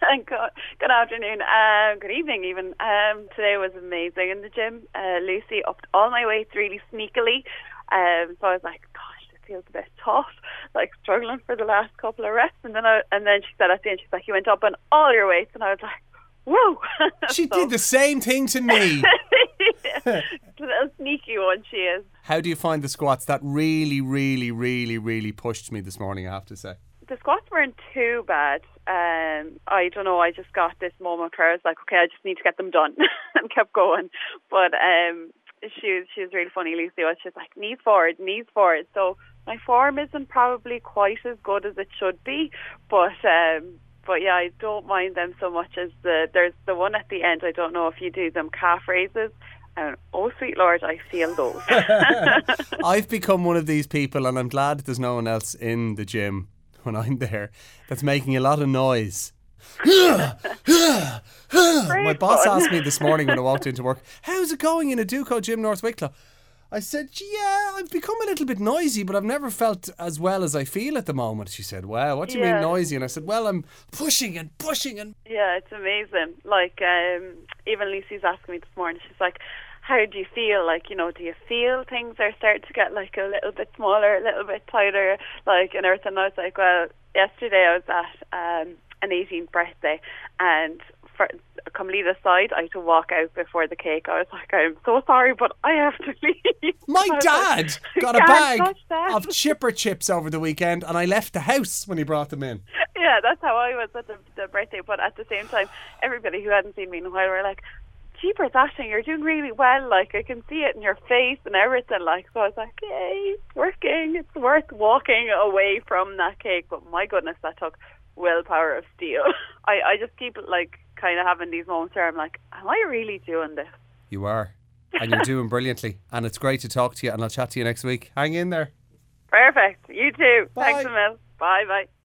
Good afternoon. Good evening even. Today was amazing in the gym. Lucy upped all my weights really sneakily. So I was like, gosh, this feels a bit tough, like struggling for the last couple of reps. And then she said at the end, she's like, you went up on all your weights. And I was like, whoa. She did the same thing to me. A little sneaky one she is. How do you find the squats? That really, really, really, really pushed me this morning, I have to say. The squats weren't too bad. I don't know, I just got this moment where I was like, okay, I just need to get them done and kept going. But she was really funny, Lucy. She's like, knees forward. So my form isn't probably quite as good as it should be, but yeah, I don't mind them so much as there's the one at the end. I don't know if you do them, calf raises. And oh, sweet Lord, I feel those. I've become one of these people, and I'm glad there's no one else in the gym when I'm there that's making a lot of noise. My boss asked me this morning when I walked into work, how's it going in a Duco Gym North Wicklow? I said, yeah, I've become a little bit noisy, but I've never felt as well as I feel at the moment. She said, wow, what do you mean noisy? And I said, well, I'm pushing and... Yeah, it's amazing. Like, even Lucy's asking me this morning, she's like, how do you feel? Like, you know, do you feel things are starting to get like a little bit smaller, a little bit tighter, like, and everything? And I was like, well, yesterday I was at an 18th birthday, and for a complete aside, I had to walk out before the cake. I was like, I'm so sorry, but I have to leave. My dad got a bag of chipper chips over the weekend, and I left the house when he brought them in. Yeah, that's how I was at the birthday. But at the same time, everybody who hadn't seen me in a while were like, jeepers, Aisling, you're doing really well. Like, I can see it in your face and everything. Like, so I was like, yay, it's working. It's worth walking away from that cake. But my goodness, that took willpower of steel. I just keep like kind of having these moments where I'm like, am I really doing this? You are, and you're doing brilliantly, and it's great to talk to you, and I'll chat to you next week. Hang in there. Perfect. You too. Bye. Thanks a mil. Bye.